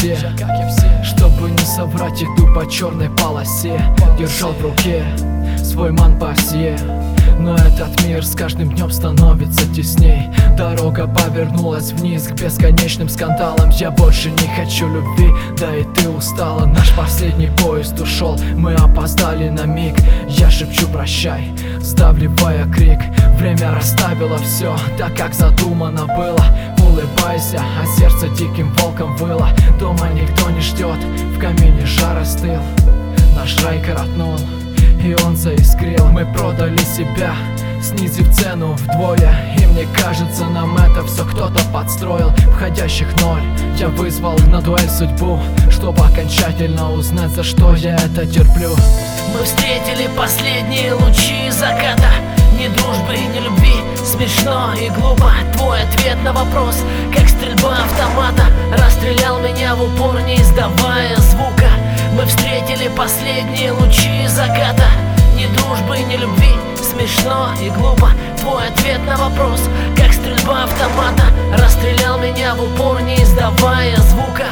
все. Чтобы не соврать, иду по черной полосе. Держал в руке свой Монпасье. Но этот мир с каждым днем становится тесней. Дорога повернулась вниз к бесконечным скандалам. Я больше не хочу любви, да и ты устала. Наш последний поезд ушел, мы опоздали на миг. Я шепчу прощай, сдавливая крик. Время расставило все так, как задумано было. Улыбайся, а сердце диким волком выло. Дома никто не ждет, в камине жар остыл. Наш рай коротнул, и он заискрил. Мы продали себя, снизив цену вдвое. И мне кажется, нам это все кто-то подстроил. Входящих ноль, я вызвал на дуэль судьбу, чтобы окончательно узнать, за что я это терплю. Мы встретили последние лучи заката. Ни дружбы, ни любви, смешно и глупо. Твой ответ на вопрос, как стрельба автомата, расстрелял меня в упор, не издавая звука. Мы встретили последние лучи заката. Ни дружбы, ни любви, смешно и глупо. Твой ответ на вопрос, как стрельба автомата, расстрелял меня в упор, не издавая звука.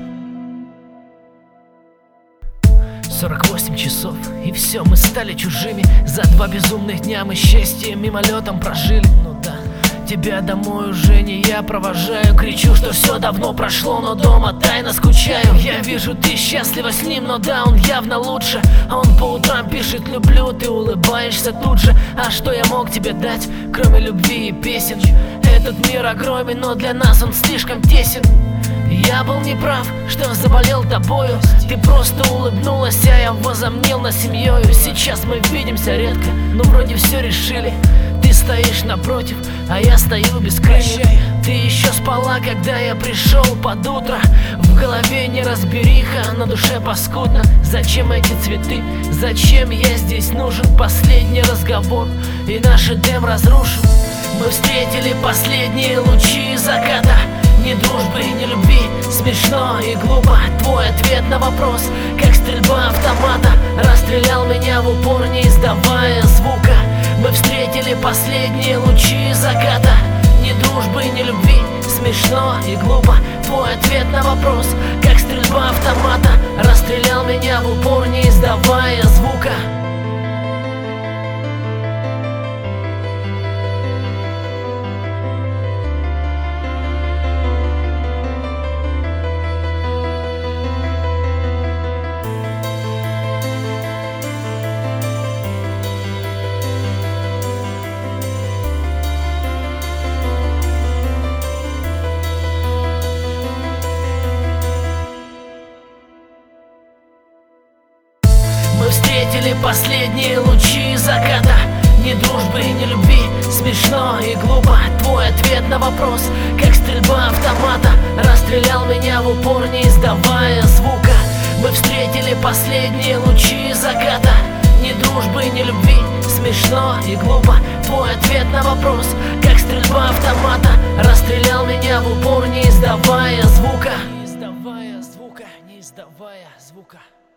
48 часов, и все, мы стали чужими. За 2 безумных дня мы счастье мимолетом прожили. Ну да, тебя домой уже не я провожаю. Кричу, что все давно прошло, но дома тайно скучаю. Я вижу, ты счастлива с ним, но да, он явно лучше. А он по утрам пишет «люблю», ты улыбаешься тут же. А что я мог тебе дать, кроме любви и песен? Этот мир огромен, но для нас он слишком тесен. Я был неправ, что заболел тобою. Ты просто улыбнулась, а я возомнил на семьёю. Сейчас мы видимся редко, но вроде все решили. Ты стоишь напротив, а я стою без крыльев. Ты еще спала, когда я пришел под утро. В голове неразбериха, на душе паскудно. Зачем эти цветы? Зачем я здесь нужен? Последний разговор, и наш Эдем разрушен. Мы встретили последние лучи заката. Ни дружбы, ни любви, смешно и глупо. Твой ответ на вопрос, как стрельба автомата, расстрелял меня в упор, не издавая звука. Мы встретили последние лучи заката. Ни дружбы, ни любви, смешно и глупо. Твой ответ на вопрос, как стрельба автомата, расстрелял меня в упор, не издавая звука. Мы встретили последние лучи заката. Ни дружбы, ни любви, смешно и глупо. Твой ответ на вопрос, как стрельба автомата, расстрелял меня в упор, не издавая звука. Мы встретили последние лучи заката. Ни дружбы, ни любви, смешно и глупо. Твой ответ на вопрос, как стрельба автомата, расстрелял меня в упор, не издавая звука. Не издавая звука, не издавая звука.